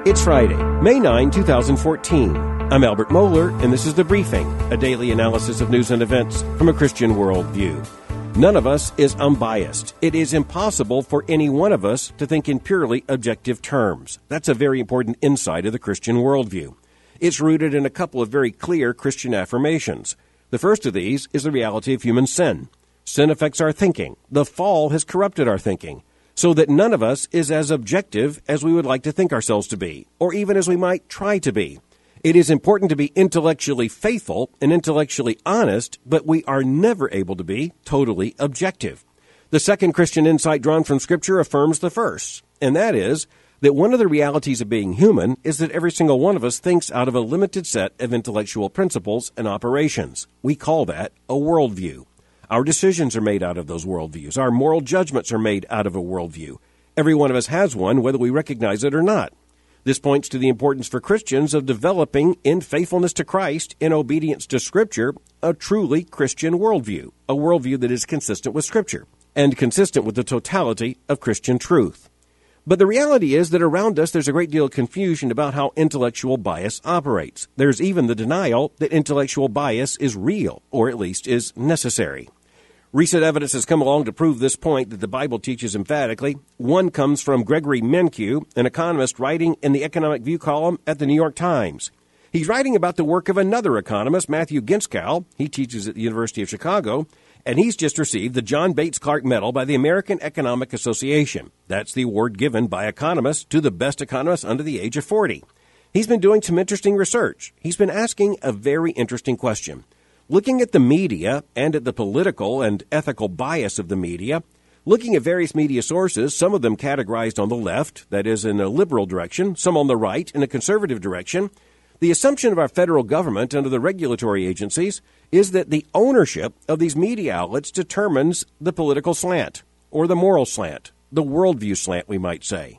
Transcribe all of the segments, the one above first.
It's Friday, May 9, 2014. I'm Albert Moeller, and this is The Briefing, a daily analysis of news and events from a Christian worldview. None of us is unbiased. It is impossible for any one of us to think in purely objective terms. That's a very important insight of the Christian worldview. It's rooted in a couple of very clear Christian affirmations. The first of these is the reality of human sin. Sin affects our thinking. The fall has corrupted our thinking, so that none of us is as objective as we would like to think ourselves to be, or even as we might try to be. It is important to be intellectually faithful and intellectually honest, but we are never able to be totally objective. The second Christian insight drawn from Scripture affirms the first, and that is that one of the realities of being human is that every single one of us thinks out of a limited set of intellectual principles and operations. We call that a worldview. Our decisions are made out of those worldviews. Our moral judgments are made out of a worldview. Every one of us has one, whether we recognize it or not. This points to the importance for Christians of developing, in faithfulness to Christ, in obedience to Scripture, a truly Christian worldview, a worldview that is consistent with Scripture and consistent with the totality of Christian truth. But the reality is that around us there's a great deal of confusion about how intellectual bias operates. There's even the denial that intellectual bias is real, or at least is necessary. Recent evidence has come along to prove this point that the Bible teaches emphatically. One comes from Gregory Mankiw, an economist writing in the Economic View column at the New York Times. He's writing about the work of another economist, Matthew Ginskow. He teaches at the University of Chicago, and he's just received the John Bates Clark Medal by the American Economic Association. That's the award given by economists to the best economists under the age of 40. He's been doing some interesting research. He's been asking a very interesting question. Looking at the media and at the political and ethical bias of the media, looking at various media sources, some of them categorized on the left, that is in a liberal direction, some on the right in a conservative direction, the assumption of our federal government under the regulatory agencies is that the ownership of these media outlets determines the political slant, or the moral slant, the worldview slant, we might say.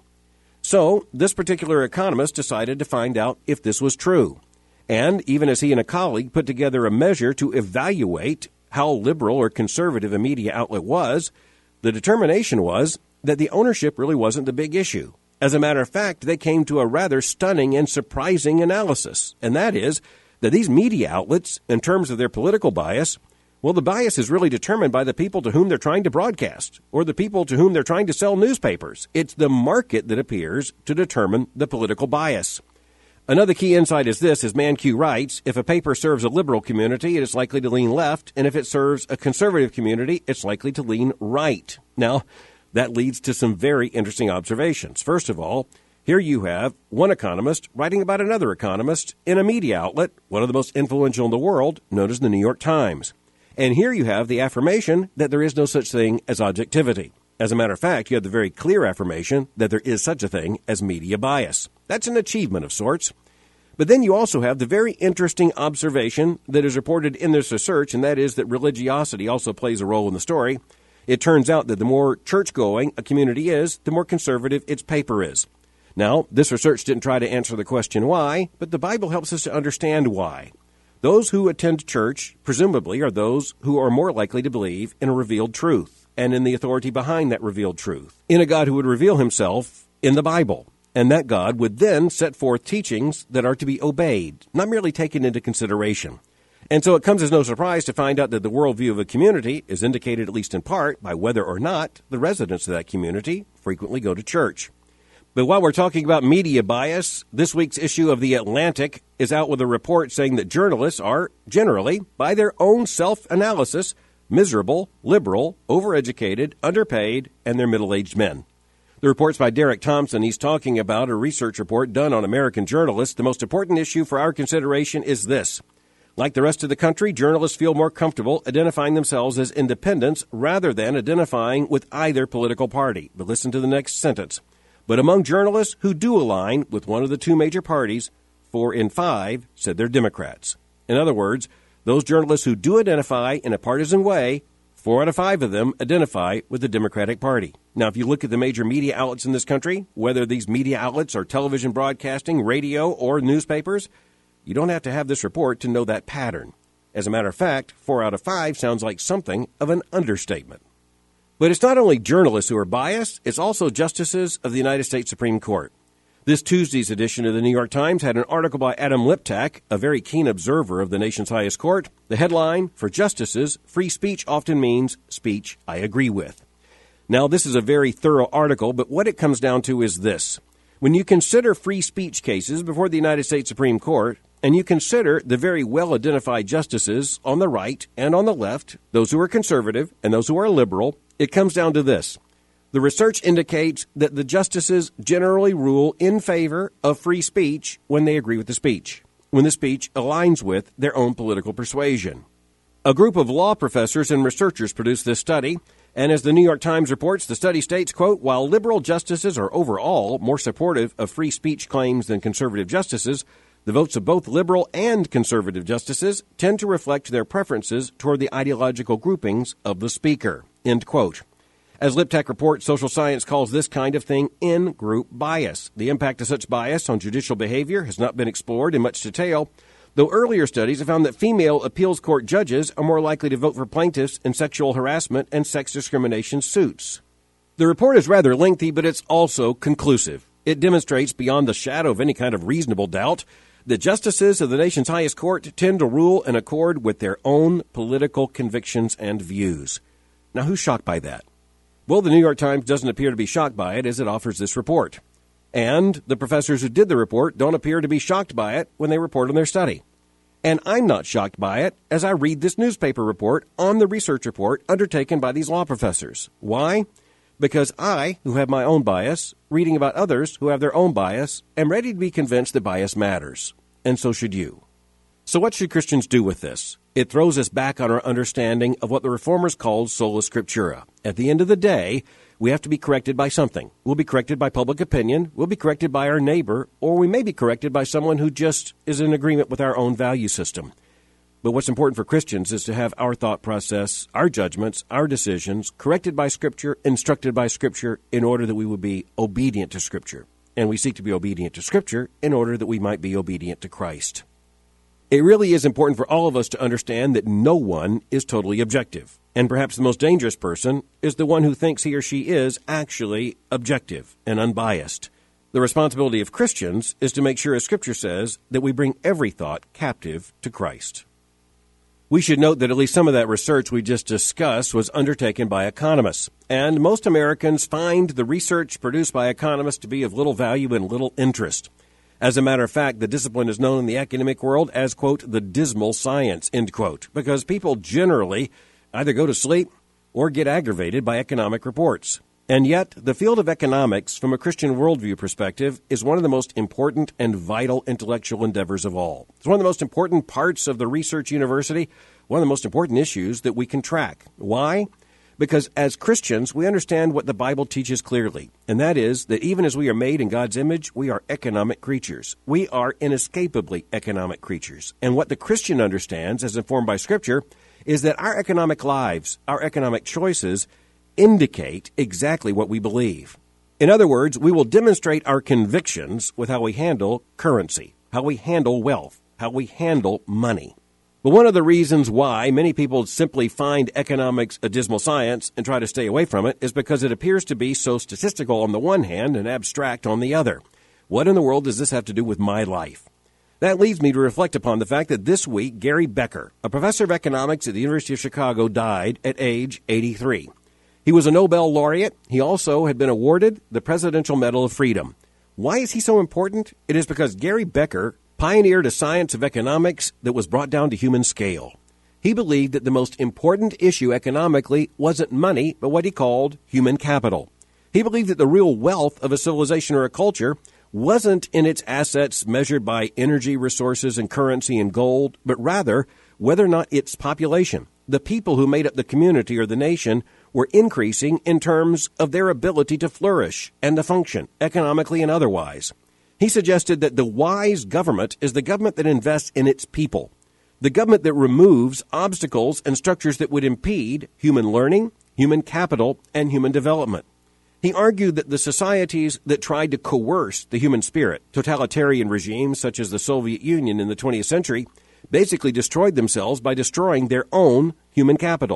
So, this particular economist decided to find out if this was true. And even as he and a colleague put together a measure to evaluate how liberal or conservative a media outlet was, the determination was that the ownership really wasn't the big issue. As a matter of fact, they came to a rather stunning and surprising analysis, and that is that these media outlets, in terms of their political bias, well, the bias is really determined by the people to whom they're trying to broadcast, or the people to whom they're trying to sell newspapers. It's the market that appears to determine the political bias. Another key insight is this, as Mankiw writes, if a paper serves a liberal community, it is likely to lean left, and if it serves a conservative community, it's likely to lean right. Now, that leads to some very interesting observations. First of all, here you have one economist writing about another economist in a media outlet, one of the most influential in the world, known as the New York Times. And here you have the affirmation that there is no such thing as objectivity. As a matter of fact, you have the very clear affirmation that there is such a thing as media bias. That's an achievement of sorts. But then you also have the very interesting observation that is reported in this research, and that is that religiosity also plays a role in the story. It turns out that the more church-going a community is, the more conservative its paper is. Now, this research didn't try to answer the question why, but the Bible helps us to understand why. Those who attend church, presumably, are those who are more likely to believe in a revealed truth and in the authority behind that revealed truth, in a God who would reveal himself in the Bible. And that God would then set forth teachings that are to be obeyed, not merely taken into consideration. And so it comes as no surprise to find out that the worldview of a community is indicated at least in part by whether or not the residents of that community frequently go to church. But while we're talking about media bias, this week's issue of The Atlantic is out with a report saying that journalists are generally, by their own self-analysis, miserable, liberal, overeducated, underpaid, and they're middle-aged men. The report's by Derek Thompson. He's talking about a research report done on American journalists. The most important issue for our consideration is this. Like the rest of the country, journalists feel more comfortable identifying themselves as independents rather than identifying with either political party. But listen to the next sentence. But among journalists who do align with one of the two major parties, 4 in 5 said they're Democrats. In other words, those journalists who do identify in a partisan way, 4 out of 5 of them identify with the Democratic Party. Now, if you look at the major media outlets in this country, whether these media outlets are television broadcasting, radio, or newspapers, you don't have to have this report to know that pattern. As a matter of fact, 4 out of 5 sounds like something of an understatement. But it's not only journalists who are biased, it's also justices of the United States Supreme Court. This Tuesday's edition of the New York Times had an article by Adam Liptak, a very keen observer of the nation's highest court. The headline, "For justices, free speech often means speech I agree with." Now, this is a very thorough article, but what it comes down to is this. When you consider free speech cases before the United States Supreme Court, and you consider the very well-identified justices on the right and on the left, those who are conservative and those who are liberal, it comes down to this. The research indicates that the justices generally rule in favor of free speech when they agree with the speech, when the speech aligns with their own political persuasion. A group of law professors and researchers produced this study, and as the New York Times reports, the study states, quote, while liberal justices are overall more supportive of free speech claims than conservative justices, the votes of both liberal and conservative justices tend to reflect their preferences toward the ideological groupings of the speaker, end quote. As Liptak reports, social science calls this kind of thing in-group bias. The impact of such bias on judicial behavior has not been explored in much detail, though earlier studies have found that female appeals court judges are more likely to vote for plaintiffs in sexual harassment and sex discrimination suits. The report is rather lengthy, but it's also conclusive. It demonstrates beyond the shadow of any kind of reasonable doubt that justices of the nation's highest court tend to rule in accord with their own political convictions and views. Now, who's shocked by that? Well, the New York Times doesn't appear to be shocked by it as it offers this report. And the professors who did the report don't appear to be shocked by it when they report on their study. And I'm not shocked by it as I read this newspaper report on the research report undertaken by these law professors. Why? Because I, who have my own bias, reading about others who have their own bias, am ready to be convinced that bias matters. And so should you. So what should Christians do with this? It throws us back on our understanding of what the Reformers called sola scriptura. At the end of the day, we have to be corrected by something. We'll be corrected by public opinion, we'll be corrected by our neighbor, or we may be corrected by someone who just is in agreement with our own value system. But what's important for Christians is to have our thought process, our judgments, our decisions corrected by Scripture, instructed by Scripture, in order that we would be obedient to Scripture. And we seek to be obedient to Scripture in order that we might be obedient to Christ. It really is important for all of us to understand that no one is totally objective. And perhaps the most dangerous person is the one who thinks he or she is actually objective and unbiased. The responsibility of Christians is to make sure, as Scripture says, that we bring every thought captive to Christ. We should note that at least some of that research we just discussed was undertaken by economists. And most Americans find the research produced by economists to be of little value and little interest. As a matter of fact, the discipline is known in the academic world as, quote, the dismal science, end quote, because people generally either go to sleep or get aggravated by economic reports. And yet, the field of economics, from a Christian worldview perspective, is one of the most important and vital intellectual endeavors of all. It's one of the most important parts of the research university, one of the most important issues that we can track. Why? Because as Christians, we understand what the Bible teaches clearly, and that is that even as we are made in God's image, we are economic creatures. We are inescapably economic creatures. And what the Christian understands, as informed by Scripture, is that our economic lives, our economic choices, indicate exactly what we believe. In other words, we will demonstrate our convictions with how we handle currency, how we handle wealth, how we handle money. But one of the reasons why many people simply find economics a dismal science and try to stay away from it is because it appears to be so statistical on the one hand and abstract on the other. What in the world does this have to do with my life? That leads me to reflect upon the fact that this week, Gary Becker, a professor of economics at the University of Chicago, died at age 83. He was a Nobel laureate. He also had been awarded the Presidential Medal of Freedom. Why is he so important? It is because Gary Becker pioneered a science of economics that was brought down to human scale. He believed that the most important issue economically wasn't money, but what he called human capital. He believed that the real wealth of a civilization or a culture wasn't in its assets measured by energy, resources, and currency and gold, but rather whether or not its population, the people who made up the community or the nation, were increasing in terms of their ability to flourish and to function economically and otherwise. He suggested that the wise government is the government that invests in its people, the government that removes obstacles and structures that would impede human learning, human capital, and human development. He argued that the societies that tried to coerce the human spirit, totalitarian regimes such as the Soviet Union in the 20th century, basically destroyed themselves by destroying their own human capital,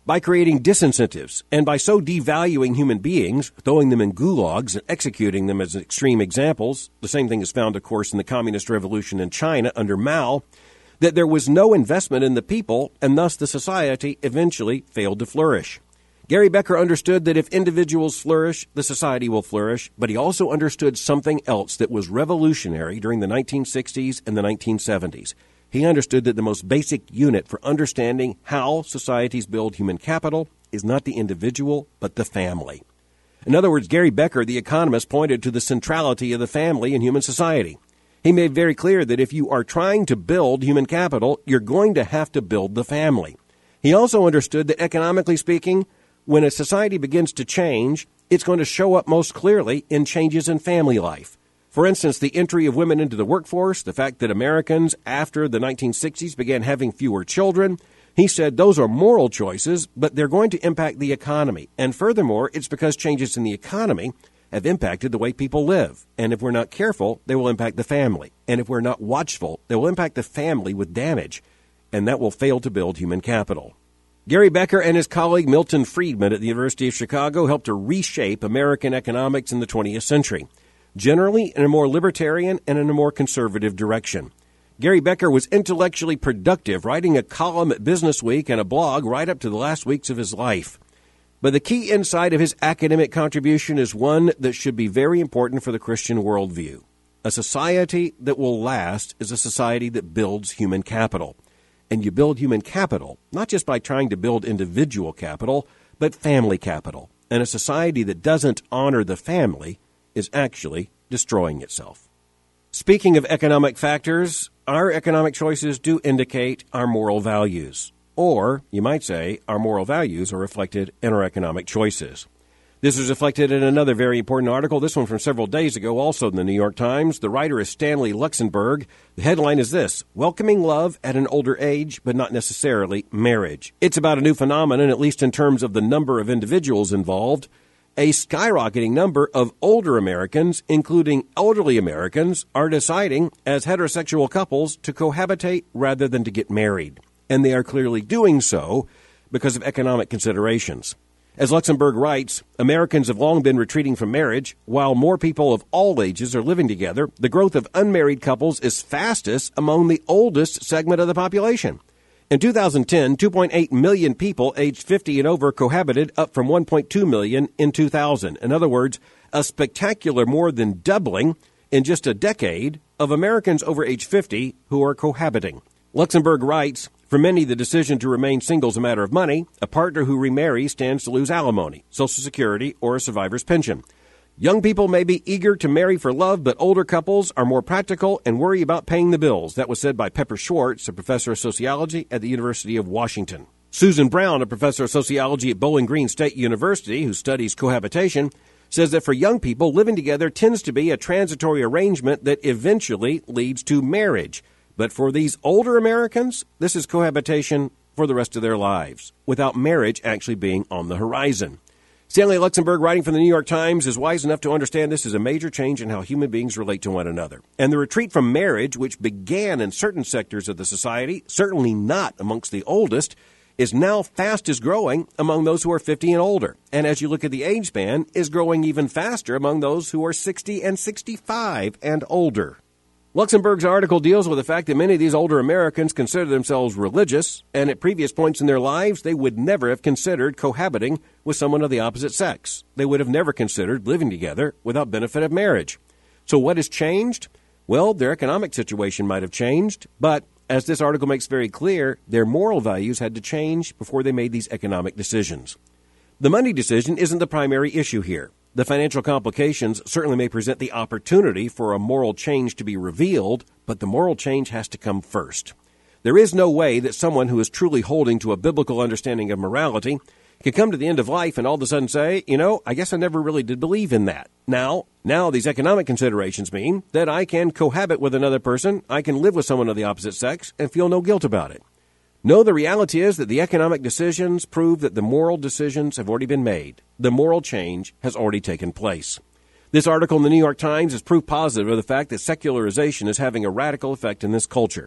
by creating disincentives and by so devaluing human beings, throwing them in gulags and executing them as extreme examples. The same thing is found, of course, in the Communist Revolution in China under Mao, that there was no investment in the people, and thus the society eventually failed to flourish. Gary Becker understood that if individuals flourish, the society will flourish, but he also understood something else that was revolutionary during the 1960s and the 1970s. He understood that the most basic unit for understanding how societies build human capital is not the individual, but the family. In other words, Gary Becker, the economist, pointed to the centrality of the family in human society. He made very clear that if you are trying to build human capital, you're going to have to build the family. He also understood that economically speaking, when a society begins to change, it's going to show up most clearly in changes in family life. For instance, the entry of women into the workforce, the fact that Americans after the 1960s began having fewer children. He said those are moral choices, but they're going to impact the economy. And furthermore, it's because changes in the economy have impacted the way people live. And if we're not careful, they will impact the family. And if we're not watchful, they will impact the family with damage. And that will fail to build human capital. Gary Becker and his colleague Milton Friedman at the University of Chicago helped to reshape American economics in the 20th century, generally in a more libertarian and in a more conservative direction. Gary Becker was intellectually productive, writing a column at Businessweek and a blog right up to the last weeks of his life. But the key insight of his academic contribution is one that should be very important for the Christian worldview. A society that will last is a society that builds human capital. And you build human capital, not just by trying to build individual capital, but family capital. And a society that doesn't honor the family is actually destroying itself. Speaking of economic factors, our economic choices do indicate our moral values. Or, you might say, our moral values are reflected in our economic choices. This is reflected in another very important article, this one from several days ago, also in the New York Times. The writer is Stanley Luxenberg. The headline is this: Welcoming Love at an Older Age, but Not Necessarily Marriage. It's about a new phenomenon, at least in terms of the number of individuals involved. A skyrocketing number of older Americans, including elderly Americans, are deciding as heterosexual couples to cohabitate rather than to get married. And they are clearly doing so because of economic considerations. As Luxemburg writes, Americans have long been retreating from marriage. While more people of all ages are living together, the growth of unmarried couples is fastest among the oldest segment of the population. In 2010, 2.8 million people aged 50 and over cohabited, up from 1.2 million in 2000. In other words, a spectacular more than doubling in just a decade of Americans over age 50 who are cohabiting. Luxemburg writes, for many, the decision to remain single is a matter of money. A partner who remarries stands to lose alimony, Social Security, or a survivor's pension. Young people may be eager to marry for love, but older couples are more practical and worry about paying the bills. That was said by Pepper Schwartz, a professor of sociology at the University of Washington. Susan Brown, a professor of sociology at Bowling Green State University, who studies cohabitation, says that for young people, living together tends to be a transitory arrangement that eventually leads to marriage. But for these older Americans, this is cohabitation for the rest of their lives, without marriage actually being on the horizon. Stanley Luxemburg, writing for the New York Times, is wise enough to understand this is a major change in how human beings relate to one another. And the retreat from marriage, which began in certain sectors of the society, certainly not amongst the oldest, is now fastest growing among those who are 50 and older. And as you look at the age span, is growing even faster among those who are 60 and 65 and older. Luxemburg's article deals with the fact that many of these older Americans consider themselves religious, and at previous points in their lives, they would never have considered cohabiting with someone of the opposite sex. They would have never considered living together without benefit of marriage. So what has changed? Well, their economic situation might have changed, but as this article makes very clear, their moral values had to change before they made these economic decisions. The money decision isn't the primary issue here. The financial complications certainly may present the opportunity for a moral change to be revealed, but the moral change has to come first. There is no way that someone who is truly holding to a biblical understanding of morality can come to the end of life and all of a sudden say, I guess I never really did believe in that. Now these economic considerations mean that I can cohabit with another person, I can live with someone of the opposite sex, and feel no guilt about it. No, the reality is that the economic decisions prove that the moral decisions have already been made. The moral change has already taken place. This article in the New York Times is proof positive of the fact that secularization is having a radical effect in this culture.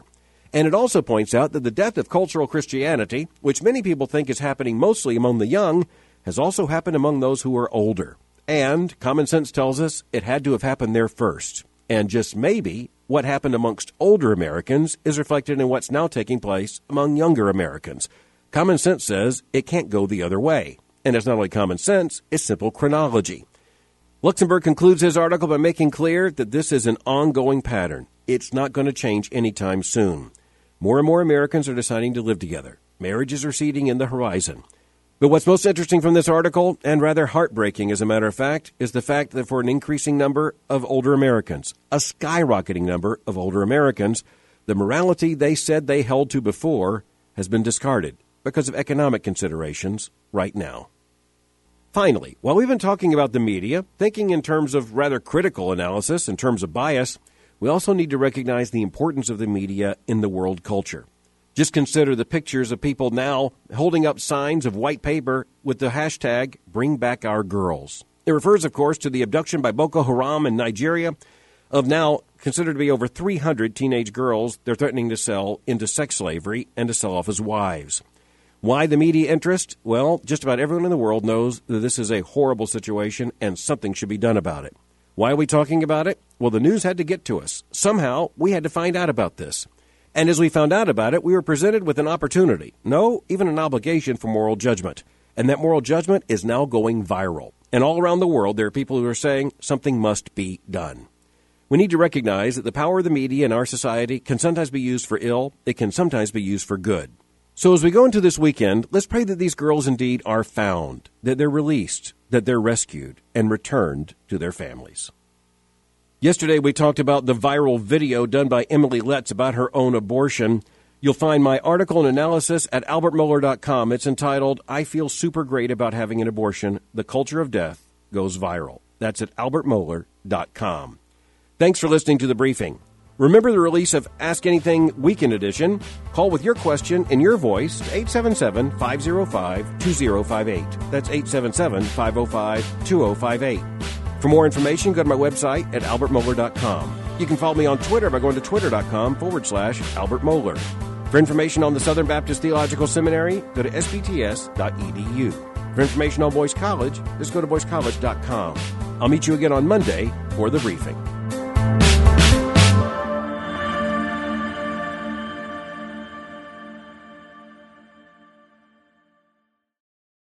And it also points out that the death of cultural Christianity, which many people think is happening mostly among the young, has also happened among those who are older. And common sense tells us it had to have happened there first. And just maybe, what happened amongst older Americans is reflected in what's now taking place among younger Americans. Common sense says it can't go the other way. And it's not only common sense, it's simple chronology. Luxenberg concludes his article by making clear that this is an ongoing pattern. It's not going to change anytime soon. More and more Americans are deciding to live together. Marriage is receding in the horizon. But what's most interesting from this article, and rather heartbreaking as a matter of fact, is the fact that for an increasing number of older Americans, a skyrocketing number of older Americans, the morality they said they held to before has been discarded because of economic considerations right now. Finally, while we've been talking about the media, thinking in terms of rather critical analysis, in terms of bias, we also need to recognize the importance of the media in the world culture. Just consider the pictures of people now holding up signs of white paper with the hashtag Bring Back Our Girls. It refers, of course, to the abduction by Boko Haram in Nigeria of now considered to be over 300 teenage girls they're threatening to sell into sex slavery and to sell off as wives. Why the media interest? Well, just about everyone in the world knows that this is a horrible situation and something should be done about it. Why are we talking about it? Well, the news had to get to us. Somehow, we had to find out about this. And as we found out about it, we were presented with an opportunity, no, even an obligation for moral judgment. And that moral judgment is now going viral. And all around the world, there are people who are saying something must be done. We need to recognize that the power of the media in our society can sometimes be used for ill, it can sometimes be used for good. So as we go into this weekend, let's pray that these girls indeed are found, that they're released, that they're rescued, and returned to their families. Yesterday, we talked about the viral video done by Emily Letts about her own abortion. You'll find my article and analysis at albertmohler.com. It's entitled, I Feel Super Great About Having an Abortion. The Culture of Death Goes Viral. That's at albertmohler.com. Thanks for listening to The Briefing. Remember the release of Ask Anything Weekend Edition. Call with your question in your voice to 877-505-2058. That's 877-505-2058. For more information, go to my website at albertmohler.com. You can follow me on Twitter by going to twitter.com/Albert Mohler. For information on the Southern Baptist Theological Seminary, go to sbts.edu. For information on Boyce College, just go to boycecollege.com. I'll meet you again on Monday for The Briefing.